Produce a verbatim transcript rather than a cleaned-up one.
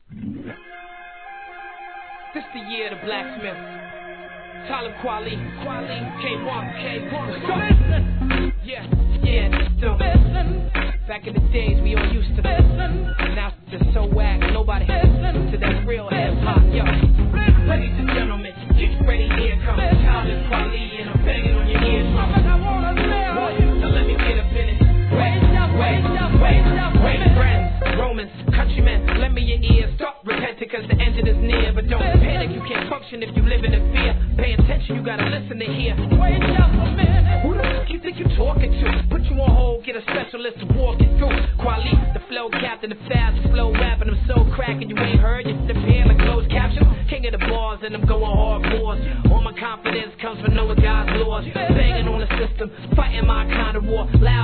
This the year of the blacksmith. Talib Kweli, Kweli, K one, K one. Yeah, yeah, still. Back in the days we all used to listen. Now it's just so whack, nobody listen to that real hip hop. Yo, ladies and gentlemen, get ready, here comes Talib Kweli, and I'm banging on your eardrum. So let me get up in it. Wait, wait, wait, wait, friends, Romans, countrymen, lend me your ears. Stop repenting cause the engine is near. But don't panic, you can't function if you live in fear. Pay attention, you gotta listen to hear. Wait up a minute. Who the fuck you think you talking to? Put you on hold, get a specialist to walk you through. Kweli, the flow captain, the fast flow rapping. I'm so cracking, you ain't heard. You sit here like closed caption. King of the bars and I'm going hardcore. All my confidence comes from knowing God's laws. Banging on the system, fighting my kind of war. Loud